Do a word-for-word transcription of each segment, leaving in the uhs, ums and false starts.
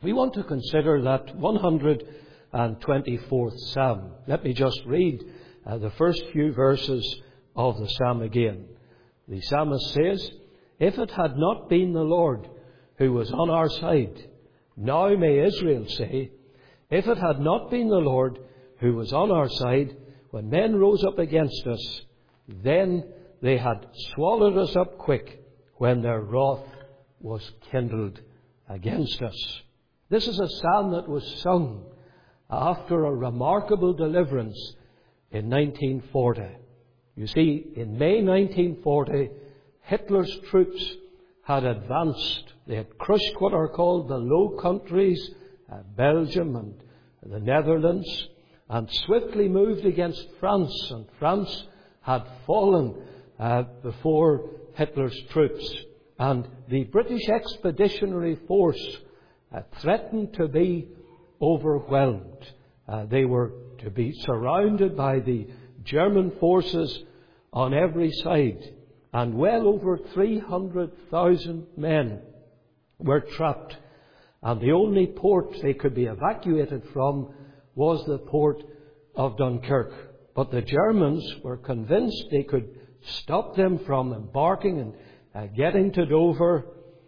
We want to consider that one hundred twenty-fourth Psalm. Let me just read uh, the first few verses of the Psalm again. The psalmist says, "If it had not been the Lord who was on our side, now may Israel say, if it had not been the Lord who was on our side, when men rose up against us, then they had swallowed us up quick when their wrath was kindled against us." This is a psalm that was sung after a remarkable deliverance in nineteen forty. You see, in May nineteen forty, Hitler's troops had advanced. They had crushed what are called the Low Countries, uh, Belgium and the Netherlands, and swiftly moved against France. And France had fallen uh, before Hitler's troops. And the British Expeditionary Force uh, threatened to be overwhelmed. Uh, they were to be surrounded by the German forces on every side. And well over three hundred thousand men were trapped. And the only port they could be evacuated from was the port of Dunkirk. But the Germans were convinced they could stop them from embarking and uh, getting to Dover.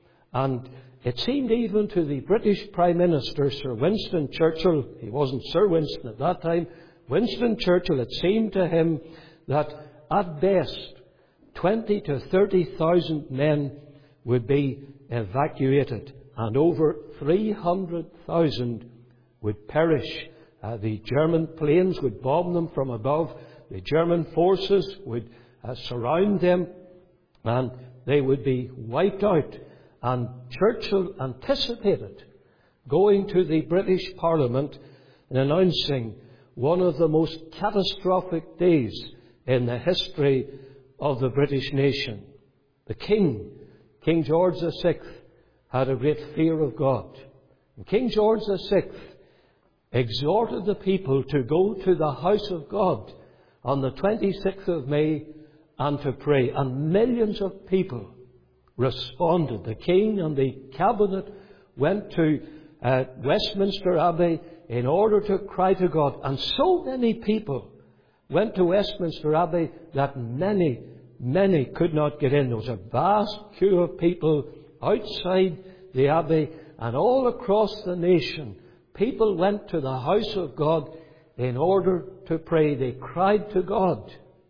And it seemed even to the British Prime Minister, Sir Winston Churchill, he wasn't Sir Winston at that time, Winston Churchill, it seemed to him that at best twenty to thirty thousand men would be evacuated, and over three hundred thousand would perish. Uh, the German planes would bomb them from above. The German forces would uh, surround them, and they would be wiped out. And Churchill anticipated going to the British Parliament and announcing one of the most catastrophic days in the history of the British nation. The King, King George the Sixth, had a great fear of God. And King George the Sixth exhorted the people to go to the house of God on the twenty-sixth of May and to pray. And millions of people responded. The King and the Cabinet went to uh, Westminster Abbey in order to cry to God. And so many people went to Westminster Abbey that many, many could not get in. There was a vast queue of people outside the Abbey, and all across the nation, people went to the house of God in order to pray. They cried to God,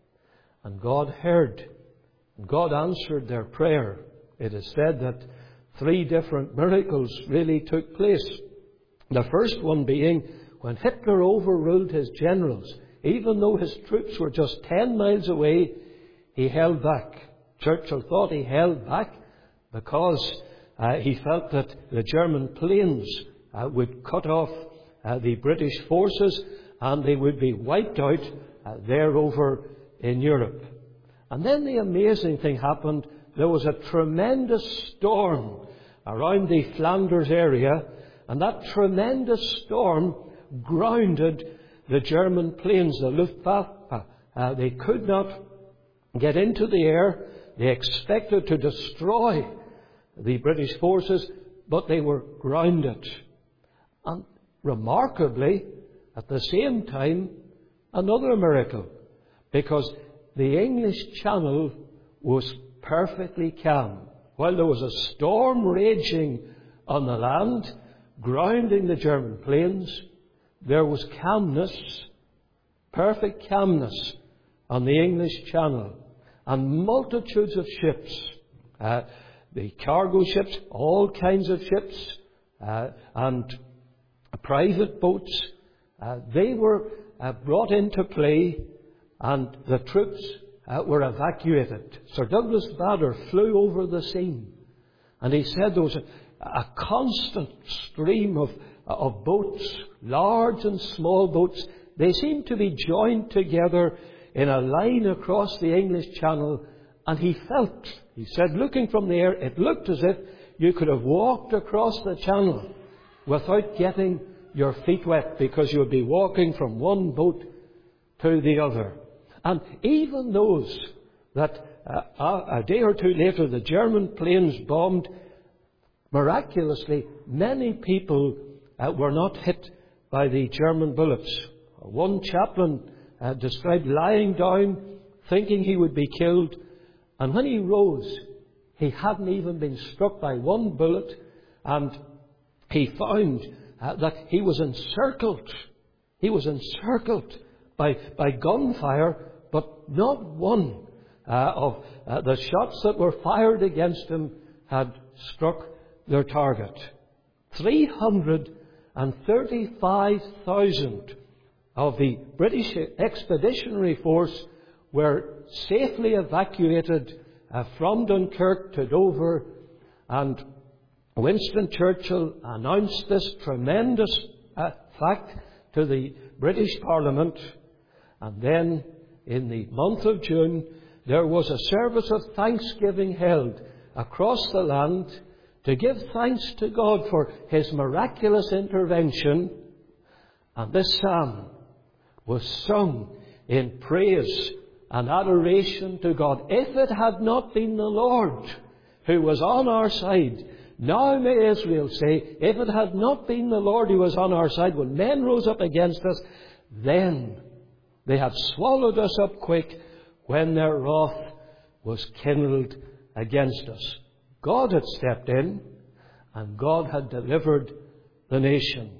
and God heard. And God answered their prayer. It is said that three different miracles really took place. The first one being when Hitler overruled his generals. Even though his troops were just ten miles away, he held back. Churchill thought he held back because uh, he felt that the German planes uh, would cut off uh, the British forces and they would be wiped out uh, there over in Europe. And then the amazing thing happened. There was a tremendous storm around the Flanders area, and that tremendous storm grounded the German planes, the Luftwaffe. Uh, they could not get into the air. They expected to destroy the British forces, but they were grounded. And remarkably, at the same time, another miracle, because the English Channel was perfectly calm. While there was a storm raging on the land, grounding the German planes, there was calmness, perfect calmness on the English Channel. And multitudes of ships, uh, the cargo ships, all kinds of ships, uh, and private boats, uh, they were uh, brought into play, and the troops uh, were evacuated. Sir Douglas Bader flew over the scene, and he said there was a, a constant stream of, of boats, large and small boats. They seemed to be joined together in a line across the English Channel, and he felt, he said, looking from the air, it looked as if you could have walked across the channel without getting your feet wet, because you would be walking from one boat to the other. And even those that uh, a day or two later the German planes bombed, miraculously, many people uh, were not hit by the German bullets. One chaplain uh, described lying down, thinking he would be killed, and when he rose, he hadn't even been struck by one bullet, and he found uh, that he was encircled. He was encircled by, by gunfire, but not one uh, of uh, the shots that were fired against him had struck their target. three hundred thirty-five thousand of the British Expeditionary Force were safely evacuated uh, from Dunkirk to Dover, and Winston Churchill announced this tremendous uh, fact to the British Parliament. And then, in the month of June, there was a service of thanksgiving held across the land to give thanks to God for His miraculous intervention. And this psalm was sung in praise and adoration to God. If it had not been the Lord who was on our side, now may Israel say, if it had not been the Lord who was on our side when men rose up against us, then they had swallowed us up quick when their wrath was kindled against us. God had stepped in and God had delivered the nation.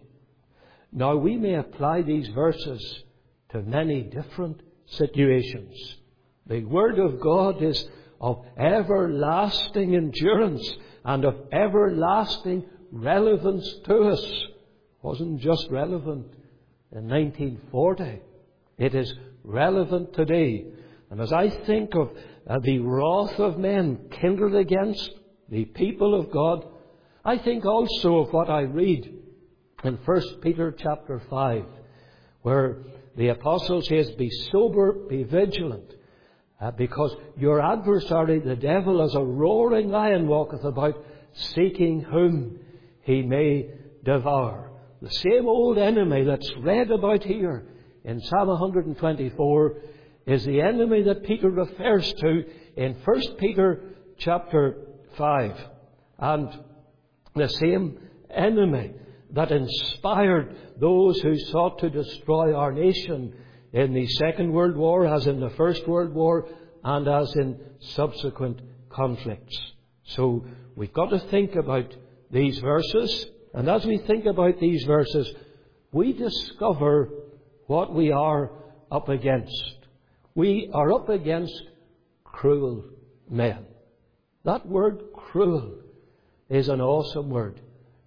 Now we may apply these verses to many different situations. The Word of God is of everlasting endurance and of everlasting relevance to us. It wasn't just relevant in nineteen forty. It is relevant today. And as I think of uh, the wrath of men kindled against the people of God, I think also of what I read in First Peter chapter five, where the apostle says, be sober, be vigilant, uh, because your adversary, the devil, as a roaring lion walketh about, seeking whom he may devour. The same old enemy that's read about here in Psalm one twenty-four is the enemy that Peter refers to in First Peter chapter five. And the same enemy that inspired those who sought to destroy our nation in the Second World War, as in the First World War, and as in subsequent conflicts. So we've got to think about these verses, and as we think about these verses, we discover what we are up against. We are up against cruel men. That word cruel is an awesome word.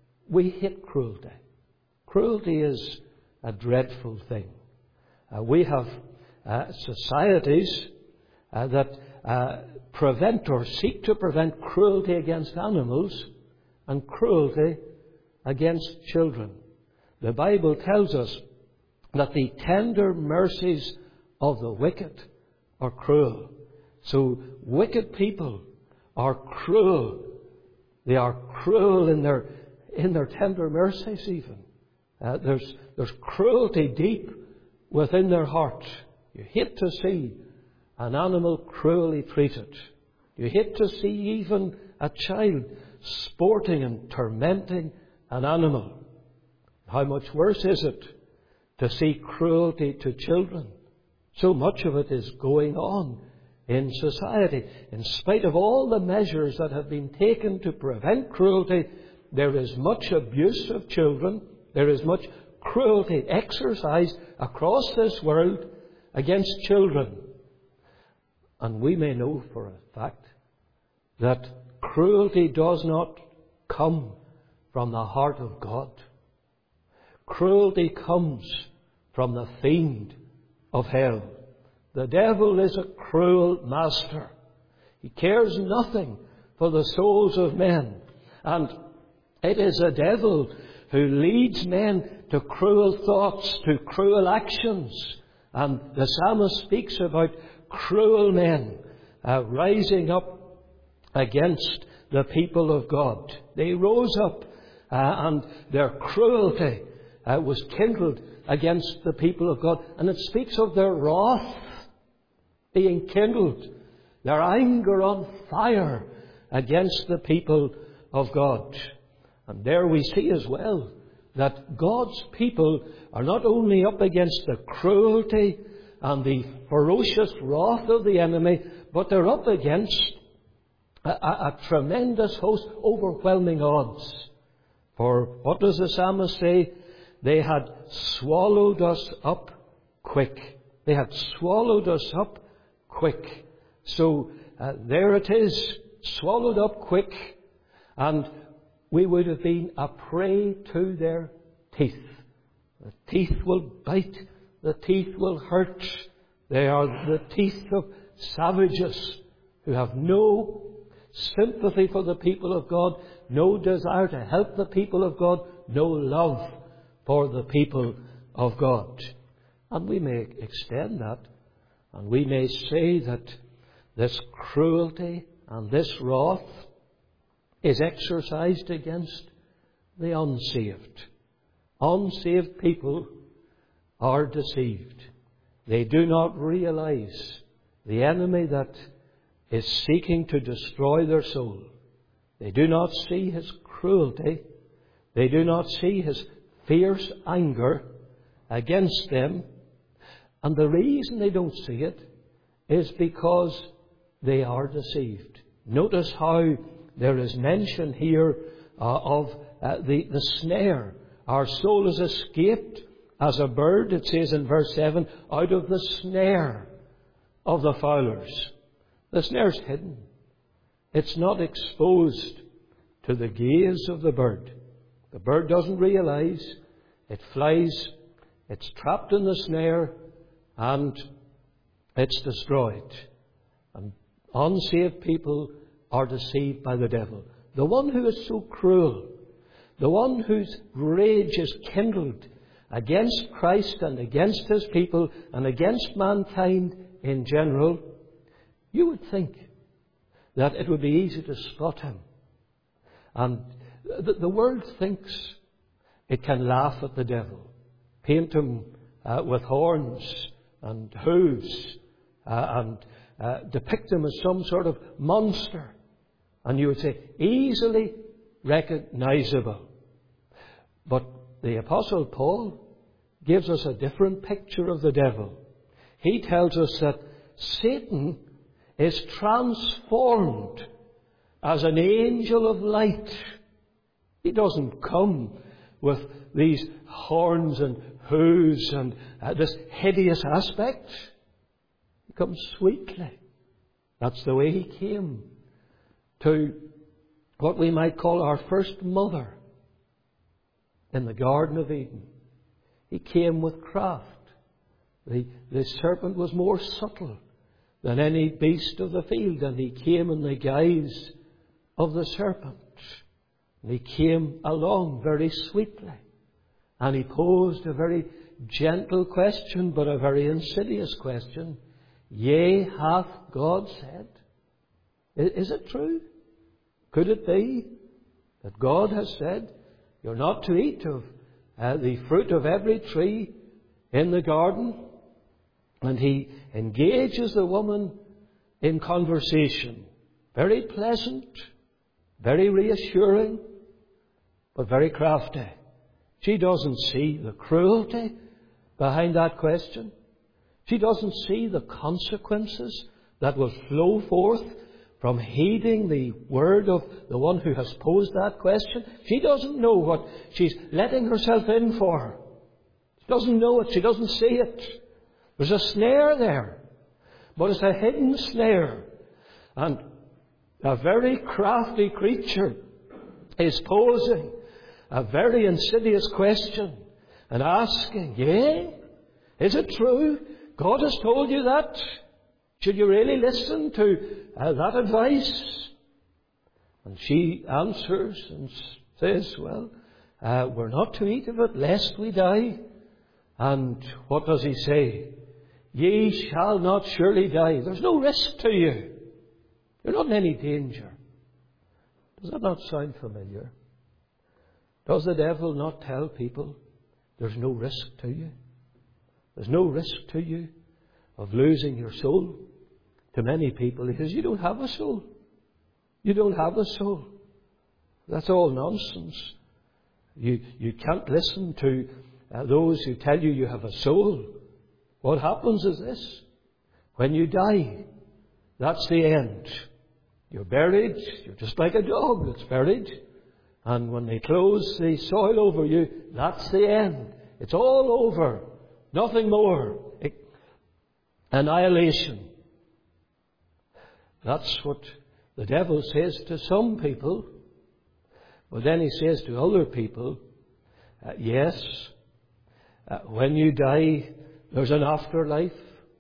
We hate cruelty. Cruelty is a dreadful thing. Uh, we have uh, societies uh, that uh, prevent or seek to prevent cruelty against animals and cruelty against children. The Bible tells us that the tender mercies of the wicked are cruel. So wicked people are cruel. They are cruel in their in their tender mercies even. Uh, there's, there's cruelty deep within their heart. You hate to see an animal cruelly treated. You hate to see even a child sporting and tormenting an animal. How much worse is it to see cruelty to children? So much of it is going on in society. In spite of all the measures that have been taken to prevent cruelty, there is much abuse of children. There is much cruelty exercised across this world against children. And we may know for a fact that cruelty does not come from the heart of God. Cruelty comes from the fiend of hell. The devil is a cruel master. He cares nothing for the souls of men. And it is the devil who leads men to cruel thoughts, to cruel actions. And the psalmist speaks about cruel men uh, rising up against the people of God. They rose up uh, and their cruelty uh, was kindled against the people of God. And it speaks of their wrath being kindled, their anger on fire against the people of God. And there we see as well that God's people are not only up against the cruelty and the ferocious wrath of the enemy, but they're up against a, a, a tremendous host, overwhelming odds. For what does the psalmist say? They had swallowed us up quick. They had swallowed us up quick. So uh, there it is, swallowed up quick, and we would have been a prey to their teeth. The teeth will bite, the teeth will hurt. They are the teeth of savages who have no sympathy for the people of God, no desire to help the people of God, no love for the people of God. And we may extend that, and we may say that this cruelty and this wrath is exercised against the unsaved. Unsaved people are deceived. They do not realize the enemy that is seeking to destroy their soul. They do not see his cruelty. They do not see his fierce anger against them. And the reason they don't see it is because they are deceived. Notice how there is mention here uh, of uh, the, the snare. Our soul has escaped as a bird, it says in verse seven, out of the snare of the fowlers. The snare's hidden. It's not exposed to the gaze of the bird. The bird doesn't realize. It flies, it's trapped in the snare, and it's destroyed. And unsaved people are deceived by the devil. The one who is so cruel, the one whose rage is kindled against Christ and against his people and against mankind in general, you would think that it would be easy to spot him. And the, the world thinks it can laugh at the devil, paint him uh, with horns and hooves, uh, and uh, depict him as some sort of monster. And you would say, easily recognizable. But the Apostle Paul gives us a different picture of the devil. He tells us that Satan is transformed as an angel of light. He doesn't come with these horns and hooves and uh, this hideous aspect. He comes sweetly. That's the way he came to what we might call our first mother in the Garden of Eden. He came with craft. The, the serpent was more subtle than any beast of the field, and he came in the guise of the serpent. And he came along very sweetly. And he posed a very gentle question, but a very insidious question. Yea, hath God said? Is it true? Could it be that God has said, you're not to eat of uh, the fruit of every tree in the garden? And he engages the woman in conversation. Very pleasant, very reassuring, but very crafty. She doesn't see the cruelty behind that question. She doesn't see the consequences that will flow forth from heeding the word of the one who has posed that question. She doesn't know what she's letting herself in for. She doesn't know it. She doesn't see it. There's a snare there. But it's a hidden snare. And a very crafty creature is posing a very insidious question and asking, yea, is it true? God has told you that? Should you really listen to uh, that advice? And she answers and says, well, uh, we're not to eat of it lest we die. And what does he say? Ye shall not surely die. There's no risk to you. You're not in any danger. Does that not sound familiar? Does the devil not tell people there's no risk to you? There's no risk to you of losing your soul. To many people, he says, you don't have a soul. You don't have a soul. That's all nonsense. You, you can't listen to uh, those who tell you you have a soul. What happens is this. When you die, that's the end. You're buried. You're just like a dog that's buried. And when they close the soil over you, that's the end. It's all over. Nothing more. Annihilation. That's what the devil says to some people. But then he says to other people, uh, yes, uh, when you die, there's an afterlife.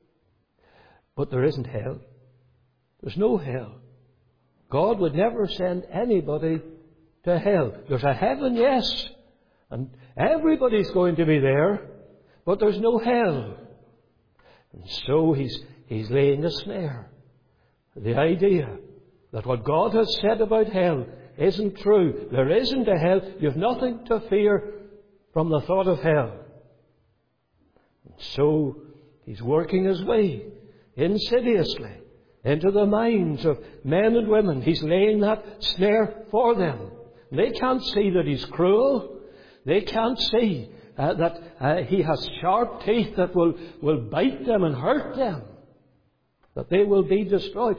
But there isn't hell. There's no hell. God would never send anybody to hell. There's a heaven, yes. And everybody's going to be there. But there's no hell. And so he's, he's laying a snare. The idea that what God has said about hell isn't true. There isn't a hell. You've nothing to fear from the thought of hell. And so he's working his way insidiously into the minds of men and women. He's laying that snare for them. They can't see that he's cruel. They can't see uh, that uh, he has sharp teeth that will, will bite them and hurt them. That they will be destroyed.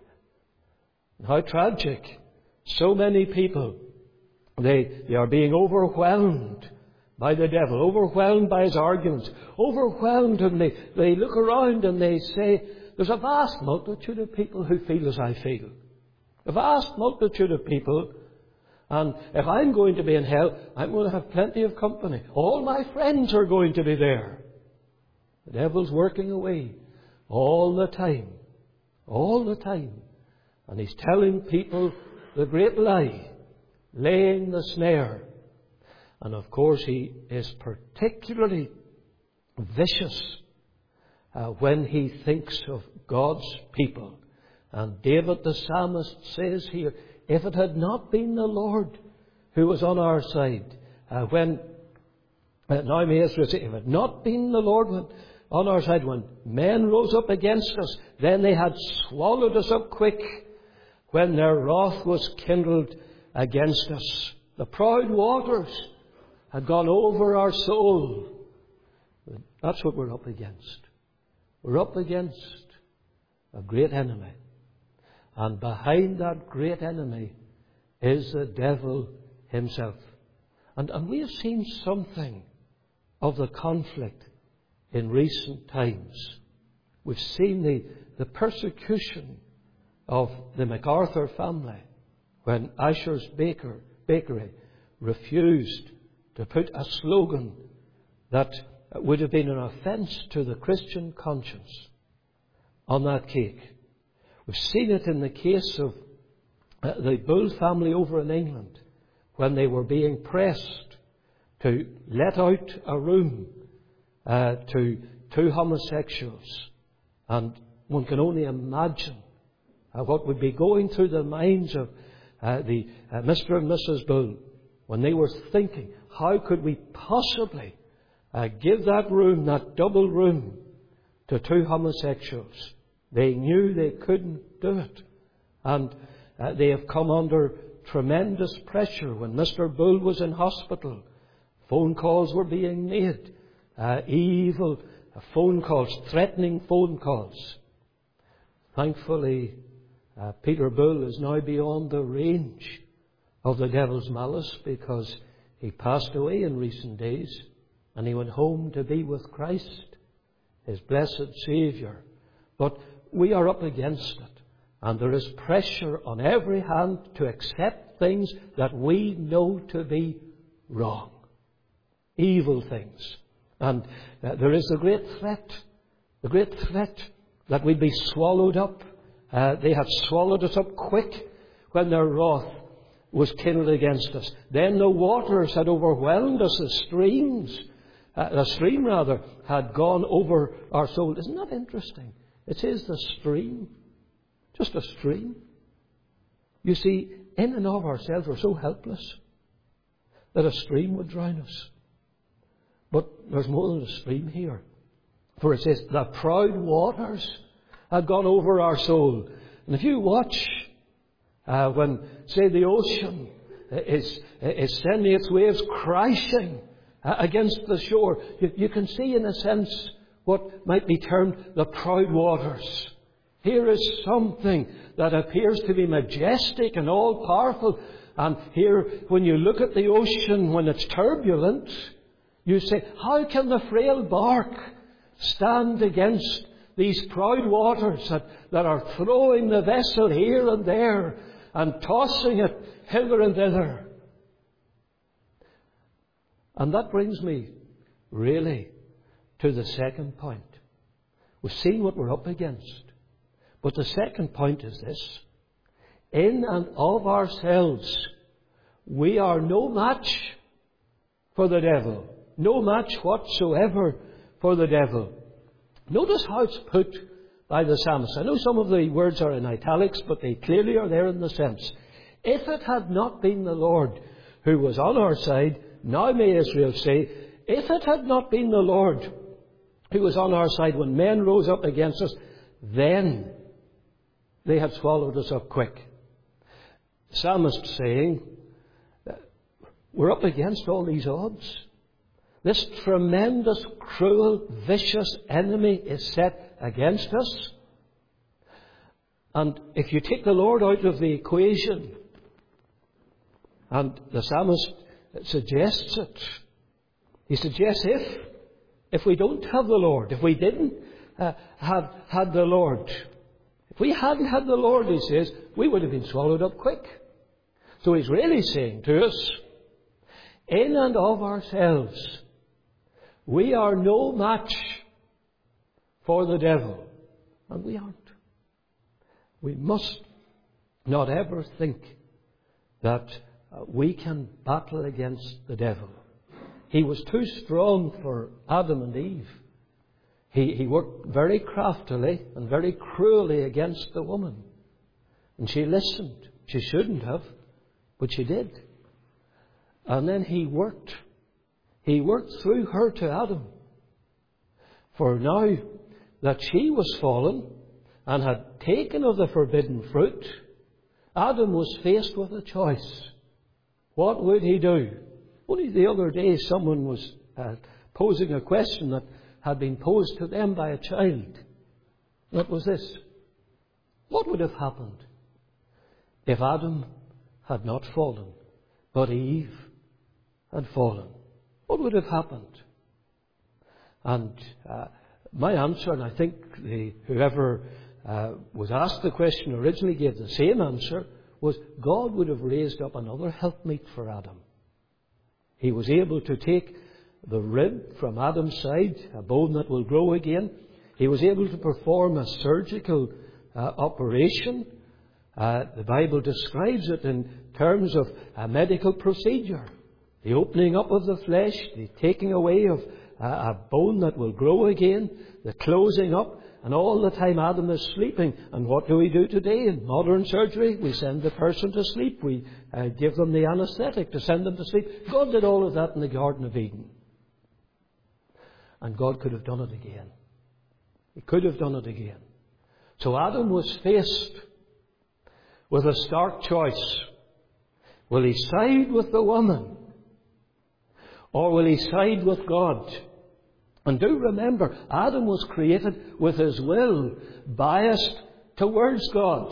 How tragic. So many people, they, they are being overwhelmed by the devil, overwhelmed by his arguments, overwhelmed, and they, they look around and they say, there's a vast multitude of people who feel as I feel. A vast multitude of people. And if I'm going to be in hell, I'm going to have plenty of company. All my friends are going to be there. The devil's working away all the time. All the time. And he's telling people the great lie, laying the snare. And of course he is particularly vicious uh, when he thinks of God's people. And David the psalmist says here, if it had not been the Lord who was on our side, uh, when, uh, now may Israel say, if it had not been the Lord when, on our side, when men rose up against us, then they had swallowed us up quick, when their wrath was kindled against us. The proud waters had gone over our soul. That's what we're up against. We're up against a great enemy. And behind that great enemy is the devil himself. And, and we have seen something of the conflict in recent times. We've seen the, the persecution of the MacArthur family when Asher's Baker, Bakery refused to put a slogan that would have been an offence to the Christian conscience on that cake. We've seen it in the case of uh, the Bull family over in England when they were being pressed to let out a room uh, to two homosexuals. And one can only imagine uh, what would be going through the minds of uh, the uh, Mister and Missus Bull when they were thinking, how could we possibly uh, give that room, that double room, to two homosexuals? They knew they couldn't do it. And uh, they have come under tremendous pressure. When Mister Bull was in hospital, phone calls were being made. Uh, evil uh, phone calls, threatening phone calls. Thankfully, uh, Peter Bull is now beyond the range of the devil's malice because he passed away in recent days and he went home to be with Christ, his blessed Saviour. But we are up against it. And there is pressure on every hand to accept things that we know to be wrong. Evil things. And uh, there is the great threat. The great threat that we'd be swallowed up. Uh, they had swallowed us up quick when their wrath was kindled against us. Then the waters had overwhelmed us. The streams, uh, the stream rather, had gone over our soul. Isn't that interesting? It says the stream. Just a stream. You see, in and of ourselves we're so helpless that a stream would drown us. But there's more than a stream here. For it says, the proud waters had gone over our soul. And if you watch uh, when, say, the ocean is, is sending its waves crashing against the shore. You, you can see, in a sense, what might be termed the proud waters. Here is something that appears to be majestic and all-powerful. And here, when you look at the ocean, when it's turbulent, you say, how can the frail bark stand against these proud waters that, that are throwing the vessel here and there and tossing it hither and thither? And that brings me, really, to the second point. We've seen what we're up against. But the second point is this. In and of ourselves, we are no match for the devil. No match whatsoever for the devil. Notice how it's put by the psalmist. I know some of the words are in italics, but they clearly are there in the sense. If it had not been the Lord who was on our side, now may Israel say, if it had not been the Lord who was on our side when men rose up against us, then they had swallowed us up quick. The psalmist saying, we're up against all these odds. This tremendous, cruel, vicious enemy is set against us. And if you take the Lord out of the equation, and the psalmist suggests it, he suggests if, if we don't have the Lord, if we didn't uh, have had the Lord, if we hadn't had the Lord, he says, we would have been swallowed up quick. So he's really saying to us, in and of ourselves, we are no match for the devil. And we aren't. We must not ever think that uh, we can battle against the devil. He was too strong for Adam and Eve. He, he worked very craftily and very cruelly against the woman. And she listened. She shouldn't have, but she did. And then he worked. He worked through her to Adam. For now that she was fallen and had taken of the forbidden fruit, Adam was faced with a choice. What would he do? Only the other day someone was uh, posing a question that had been posed to them by a child. That was this. What would have happened if Adam had not fallen, but Eve had fallen? What would have happened? And uh, my answer, and I think the, whoever uh, was asked the question originally gave the same answer, was God would have raised up another helpmeet for Adam. He was able to take the rib from Adam's side, a bone that will grow again. He was able to perform a surgical uh, operation. Uh, the Bible describes it in terms of a medical procedure. The opening up of the flesh, the taking away of a, a bone that will grow again, the closing up, and all the time Adam is sleeping. And what do we do today in modern surgery? We send the person to sleep. We uh, give them the anesthetic to send them to sleep. God did all of that in the Garden of Eden. And God could have done it again. He could have done it again. So Adam was faced with a stark choice. Will he side with the woman? Or will he side with God? And do remember, Adam was created with his will biased towards God.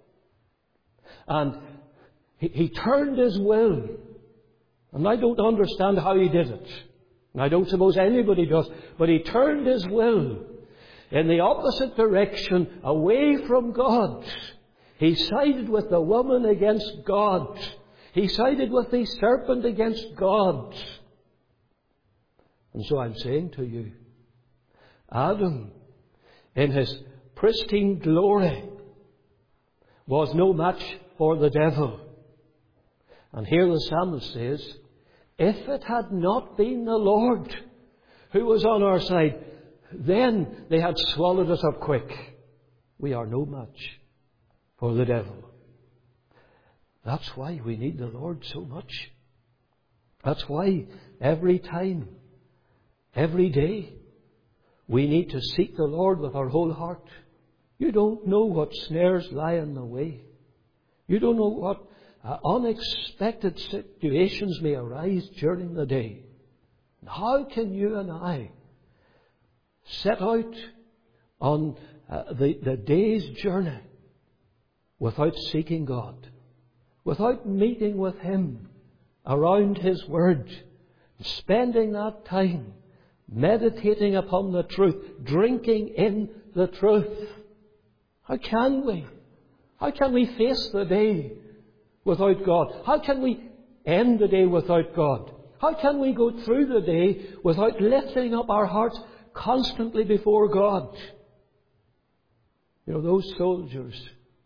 And he, he turned his will. And I don't understand how he did it. And I don't suppose anybody does. But he turned his will in the opposite direction, away from God. He sided with the woman against God. He sided with the serpent against God. And so I'm saying to you, Adam, in his pristine glory, was no match for the devil. And here the psalmist says, if it had not been the Lord who was on our side, then they had swallowed us up quick. We are no match for the devil. That's why we need the Lord so much. That's why every time, every day, we need to seek the Lord with our whole heart. You don't know what snares lie in the way. You don't know what uh, unexpected situations may arise during the day. How can you and I set out on uh, the, the day's journey without seeking God, without meeting with Him around His Word, spending that time meditating upon the truth, drinking in the truth? How can we? How can we face the day without God? How can we end the day without God? How can we go through the day without lifting up our hearts constantly before God? You know, those soldiers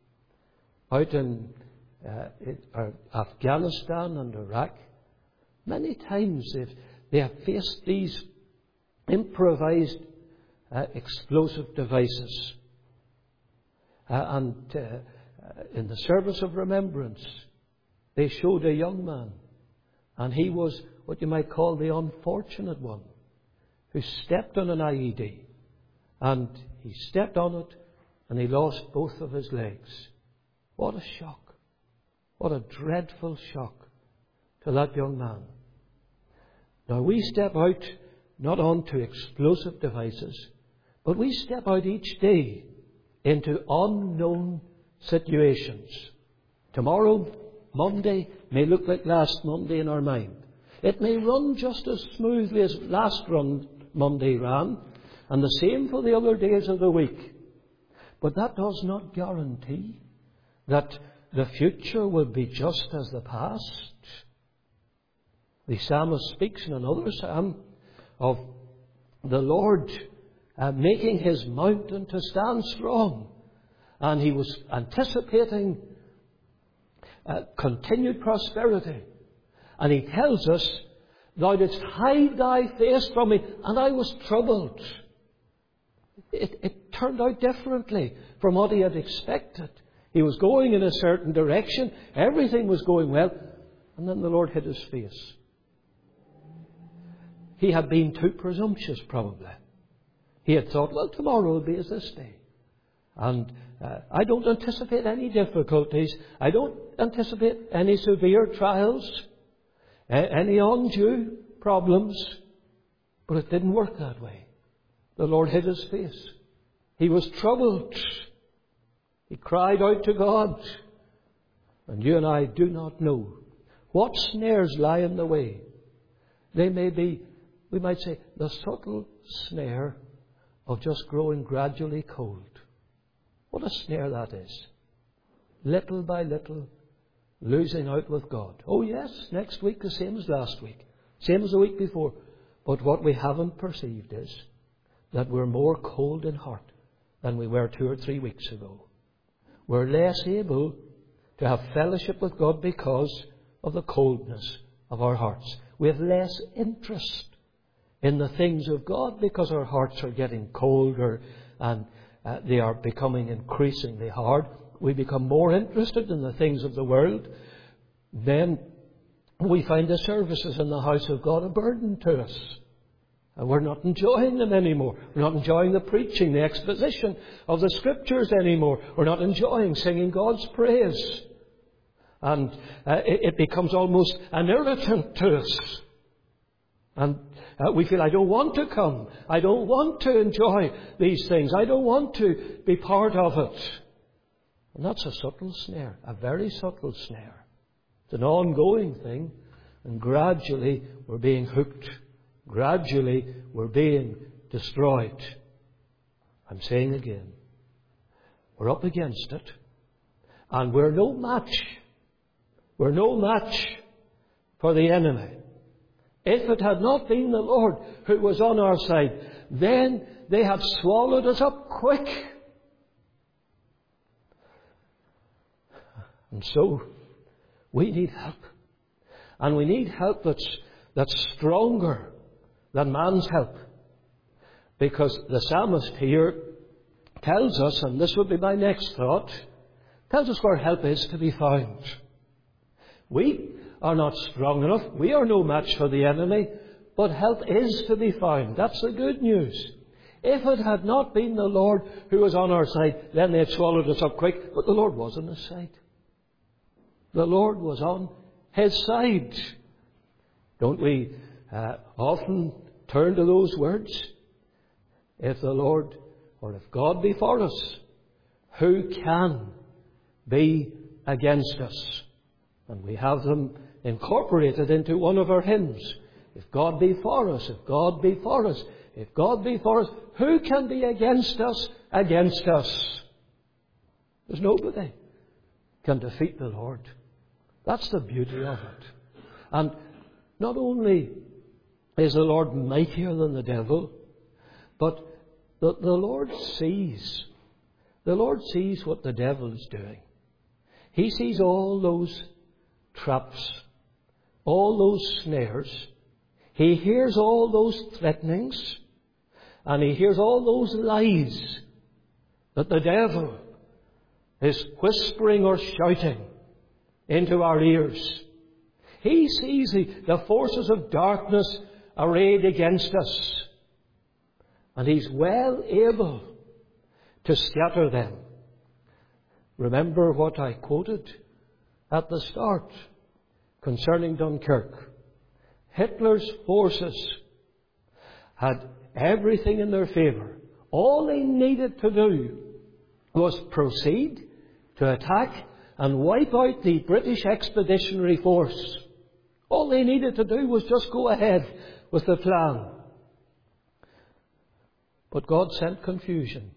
out in, uh, in uh, Afghanistan and Iraq, many times they've, they have faced these improvised uh, explosive devices. Uh, and uh, uh, in the service of remembrance, they showed a young man, and he was what you might call the unfortunate one, who stepped on an I E D, and he stepped on it and he lost both of his legs. What a shock. What a dreadful shock to that young man. Now we step out not onto explosive devices, but we step out each day into unknown situations. Tomorrow, Monday, may look like last Monday in our mind. It may run just as smoothly as last run Monday ran, and the same for the other days of the week. But that does not guarantee that the future will be just as the past. The psalmist speaks in another psalm of the Lord uh, making His mountain to stand strong. And he was anticipating uh, continued prosperity. And he tells us, Thou didst hide thy face from me, and I was troubled. It, it turned out differently from what he had expected. He was going in a certain direction. Everything was going well. And then the Lord hid His face. He had been too presumptuous, probably. He had thought, well, tomorrow will be as this day. And uh, I don't anticipate any difficulties. I don't anticipate any severe trials, a- any undue problems. But it didn't work that way. The Lord hid His face. He was troubled. He cried out to God. And you and I do not know what snares lie in the way. They may be, we might say, the subtle snare of just growing gradually cold. What a snare that is. Little by little, losing out with God. Oh yes, next week the same as last week. Same as the week before. But what we haven't perceived is that we're more cold in heart than we were two or three weeks ago. We're less able to have fellowship with God because of the coldness of our hearts. We have less interest in the things of God because our hearts are getting colder and uh, they are becoming increasingly hard. We become more interested in the things of the world. Then we find the services in the house of God a burden to us. And we're not enjoying them anymore. We're not enjoying the preaching, the exposition of the Scriptures anymore. We're not enjoying singing God's praise. And uh, it, it becomes almost an irritant to us. And uh, we feel, I don't want to come. I don't want to enjoy these things. I don't want to be part of it. And that's a subtle snare, a very subtle snare. It's an ongoing thing. And gradually we're being hooked. Gradually we're being destroyed. I'm saying again, we're up against it. And we're no match. We're no match for the enemy. If it had not been the Lord who was on our side, then they had swallowed us up quick. And so, we need help. And we need help that's, that's stronger than man's help. Because the psalmist here tells us, and this would be my next thought, tells us where help is to be found. We are not strong enough. We are no match for the enemy. But help is to be found. That's the good news. If it had not been the Lord who was on our side, then they had swallowed us up quick. But the Lord was on his side. The Lord was on his side. Don't we uh, often turn to those words? If the Lord, or if God be for us, who can be against us? And we have them incorporated into one of our hymns. If God be for us, if God be for us, if God be for us, who can be against us, against us? There's nobody can defeat the Lord. That's the beauty of it. And not only is the Lord mightier than the devil, but the, the Lord sees. The Lord sees what the devil is doing. He sees all those traps, all those snares. He hears all those threatenings, and he hears all those lies that the devil is whispering or shouting into our ears. He sees the, the forces of darkness arrayed against us, and he's well able to scatter them. Remember what I quoted at the start concerning Dunkirk. Hitler's forces had everything in their favour. All they needed to do was proceed to attack and wipe out the British Expeditionary Force. All they needed to do was just go ahead with the plan. But God sent confusion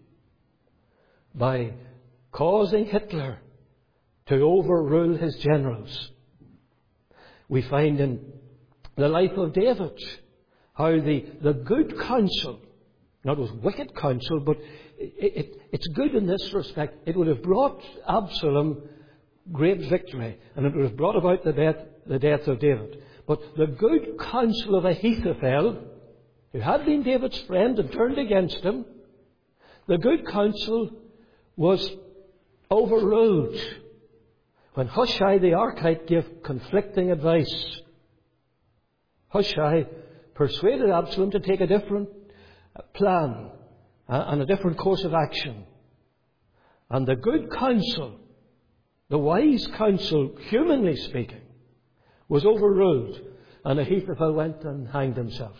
by causing Hitler to overrule his generals. We find in the life of David how the, the good counsel, not was wicked counsel, but it, it, it's good in this respect. It would have brought Absalom great victory, and it would have brought about the death, the death of David. But the good counsel of Ahithophel, who had been David's friend and turned against him, the good counsel was overruled when Hushai the Archite gave conflicting advice. Hushai persuaded Absalom to take a different plan and a different course of action. And the good counsel, the wise counsel, humanly speaking, was overruled, and Ahithophel went and hanged himself.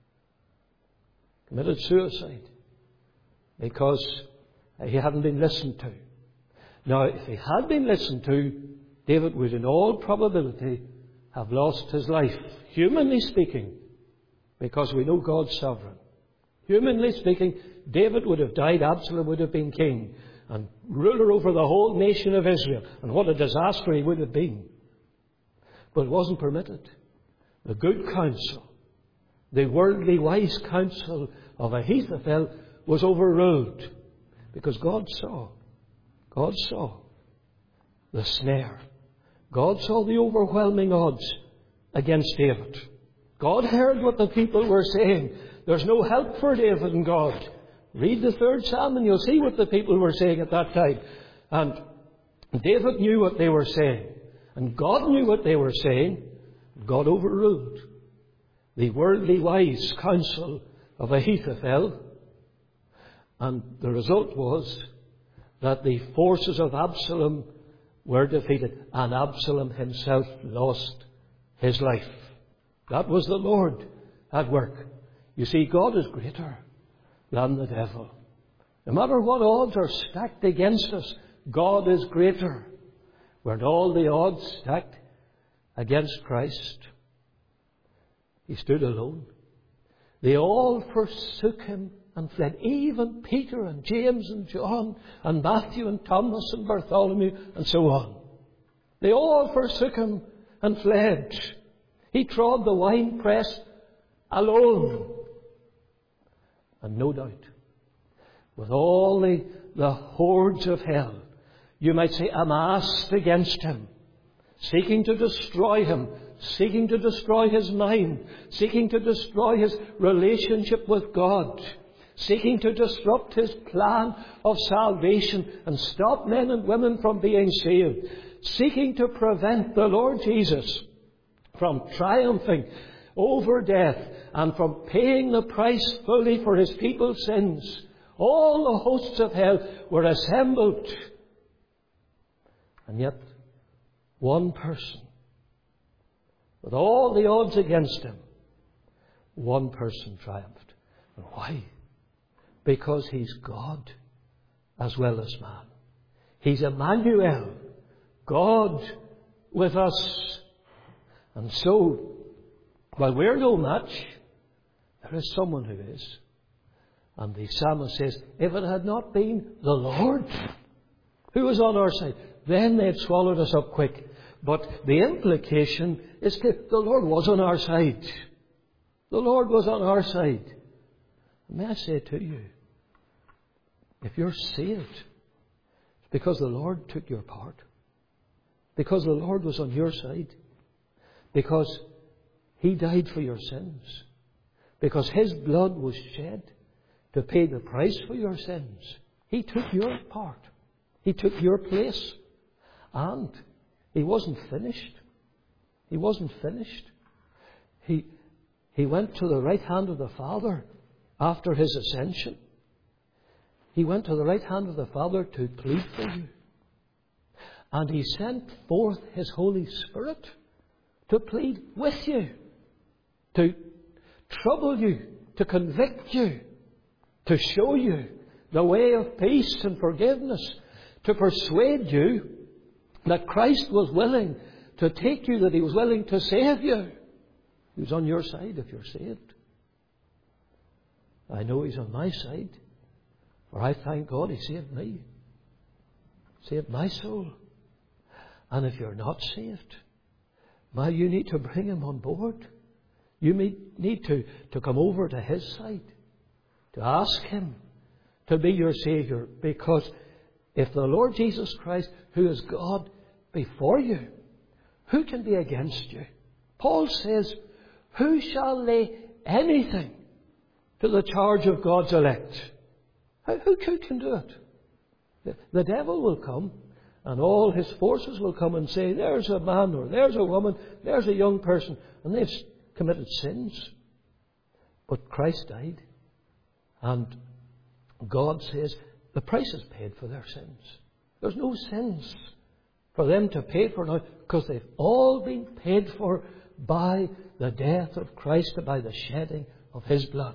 Committed suicide because he hadn't been listened to. Now, if he had been listened to, David would in all probability have lost his life, humanly speaking, because we know God's sovereign. Humanly speaking, David would have died, Absalom would have been king and ruler over the whole nation of Israel. And what a disaster he would have been. But it wasn't permitted. The good counsel, the worldly wise counsel of Ahithophel was overruled because God saw. God saw the snare. God saw the overwhelming odds against David. God heard what the people were saying. There's no help for David and God. Read the third Psalm and you'll see what the people were saying at that time. And David knew what they were saying. And God knew what they were saying. God overruled the worldly wise counsel of Ahithophel. And the result was that the forces of Absalom were defeated, and Absalom himself lost his life. That was the Lord at work. You see, God is greater than the devil. No matter what odds are stacked against us, God is greater. Weren't all the odds stacked against Christ? He stood alone. They all forsook him and fled. Even Peter and James and John and Matthew and Thomas and Bartholomew and so on. They all forsook him and fled. He trod the winepress alone. And no doubt, with all the, the hordes of hell, you might say, amassed against him, seeking to destroy him, seeking to destroy his mind, seeking to destroy his relationship with God, seeking to disrupt his plan of salvation and stop men and women from being saved, seeking to prevent the Lord Jesus from triumphing over death and from paying the price fully for his people's sins. All the hosts of hell were assembled. And yet, one person, with all the odds against him, one person triumphed. And why? Because he's God as well as man. He's Emmanuel, God with us. And so, while we're no match, there is someone who is. And the psalmist says, if it had not been the Lord who was on our side, then they'd swallowed us up quick. But the implication is that the Lord was on our side. The Lord was on our side. And may I say to you, if you're saved, it's because the Lord took your part. Because the Lord was on your side. Because He died for your sins. Because His blood was shed to pay the price for your sins. He took your part. He took your place. And He wasn't finished. He wasn't finished. He, he went to the right hand of the Father after His ascension. He went to the right hand of the Father to plead for you. And He sent forth His Holy Spirit to plead with you, to trouble you, to convict you, to show you the way of peace and forgiveness, to persuade you that Christ was willing to take you, that He was willing to save you. He was on your side if you're saved. I know He's on my side, for I thank God He saved me, saved my soul. And if you're not saved, my, you need to bring Him on board. You need to, to come over to His side, to ask Him to be your Saviour. Because if the Lord Jesus Christ, who is God, be for you, who can be against you? Paul says, who shall lay anything to the charge of God's elect? Who, who can do it? The, the devil will come, and all his forces will come and say, there's a man or there's a woman, there's a young person, and they've committed sins. But Christ died, and God says the price is paid for their sins. There's no sins for them to pay for now, because they've all been paid for by the death of Christ and by the shedding of His blood.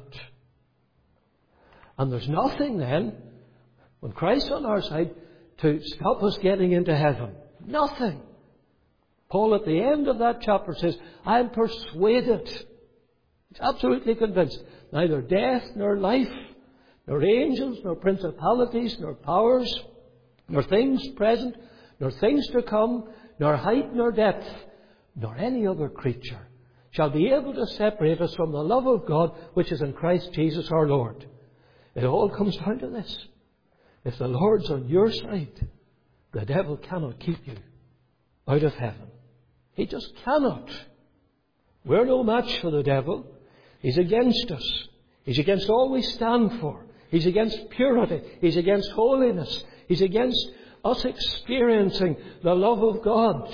And there's nothing then, when Christ's on our side, to stop us getting into heaven. Nothing. Paul at the end of that chapter says, I am persuaded, he's absolutely convinced, neither death nor life, nor angels, nor principalities, nor powers, nor things present, nor things to come, nor height nor depth, nor any other creature shall be able to separate us from the love of God which is in Christ Jesus our Lord. It all comes down to this. If the Lord's on your side, the devil cannot keep you out of heaven. He just cannot. We're no match for the devil. He's against us. He's against all we stand for. He's against purity. He's against holiness. He's against us experiencing the love of God.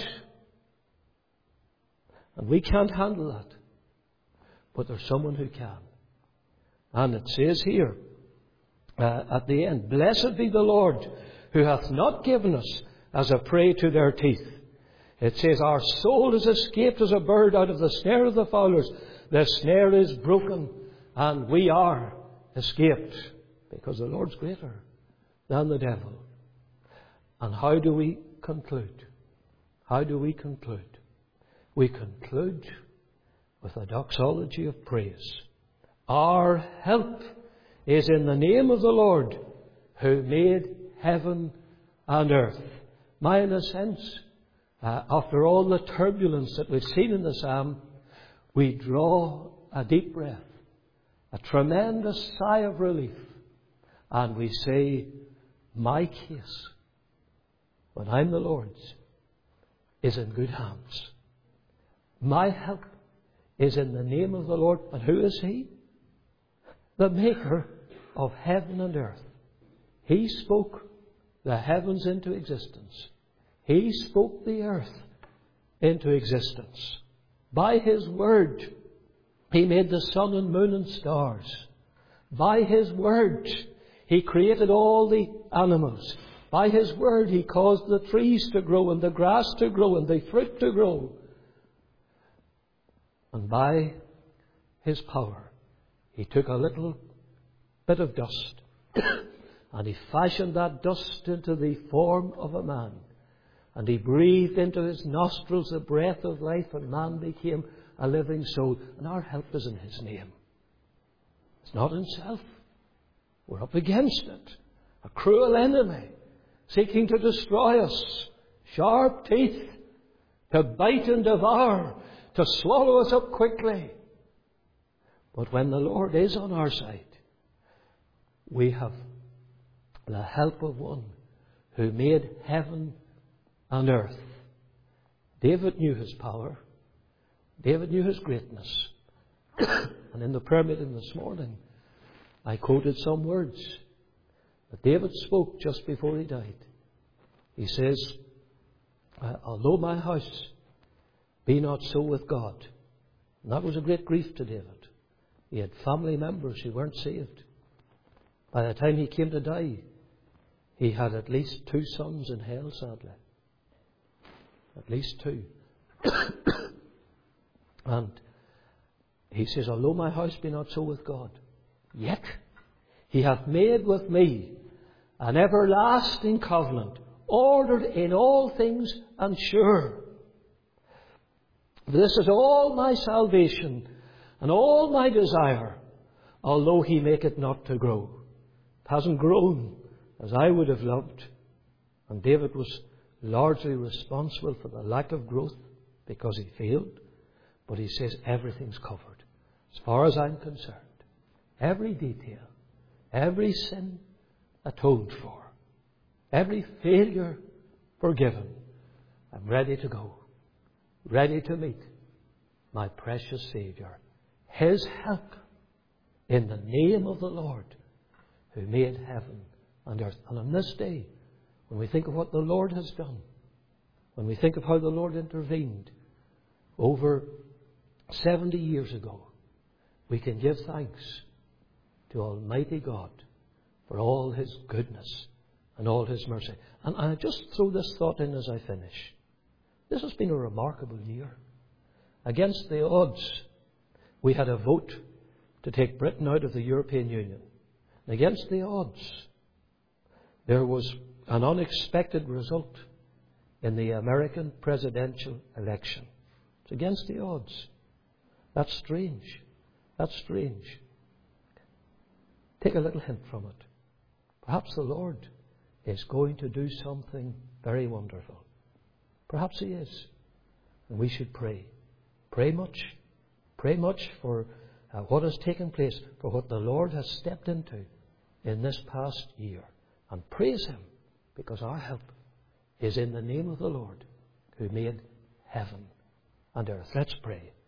And we can't handle that. But there's someone who can. And it says here, uh, at the end, blessed be the Lord, who hath not given us as a prey to their teeth. It says, our soul is escaped as a bird out of the snare of the fowlers. The snare is broken, and we are escaped, because the Lord's greater than the devil. And how do we conclude? How do we conclude? We conclude with a doxology of praise. Our help is in the name of the Lord, who made heaven and earth. My, in a sense, uh, after all the turbulence that we've seen in the psalm, we draw a deep breath, a tremendous sigh of relief, and we say, my case, when I'm the Lord's, is in good hands. My help is in the name of the Lord. And who is He? The maker of heaven and earth. He spoke the heavens into existence. He spoke the earth into existence. By His word, He made the sun and moon and stars. By His word, He created all the animals. By His word He caused the trees to grow and the grass to grow and the fruit to grow. And by His power He took a little bit of dust and He fashioned that dust into the form of a man. And He breathed into his nostrils the breath of life, and man became a living soul. And our help is in His name. It's not in self. We're up against it. A cruel enemy seeking to destroy us. Sharp teeth to bite and devour, to swallow us up quickly. But when the Lord is on our side, we have the help of one who made heaven and earth. David knew His power. David knew His greatness. And in the prayer meeting this morning, I quoted some words that David spoke just before he died. He says, although my house be not so with God. And that was a great grief to David. He had family members who weren't saved. By the time he came to die, he had at least two sons in hell, sadly. At least two. And he says, although my house be not so with God, yet He hath made with me an everlasting covenant, ordered in all things and sure. This is all my salvation and all my desire, although He make it not to grow. It hasn't grown as I would have loved. And David was largely responsible for the lack of growth because he failed. But he says everything's covered. As far as I'm concerned, every detail, every sin atoned for, every failure forgiven. I'm ready to go, ready to meet my precious Saviour. His help in the name of the Lord who made heaven and earth. And on this day, when we think of what the Lord has done, when we think of how the Lord intervened over seventy years ago, we can give thanks to Almighty God for all His goodness and all His mercy. And I just throw this thought in as I finish. This has been a remarkable year. Against the odds, we had a vote to take Britain out of the European Union. And against the odds, there was an unexpected result in the American presidential election. It's against the odds. That's strange. That's strange. Take a little hint from it. Perhaps the Lord is going to do something very wonderful. Perhaps He is. And we should pray. Pray much. Pray much for uh, what has taken place, for what the Lord has stepped into in this past year. And praise Him, because our help is in the name of the Lord who made heaven and earth. Let's pray.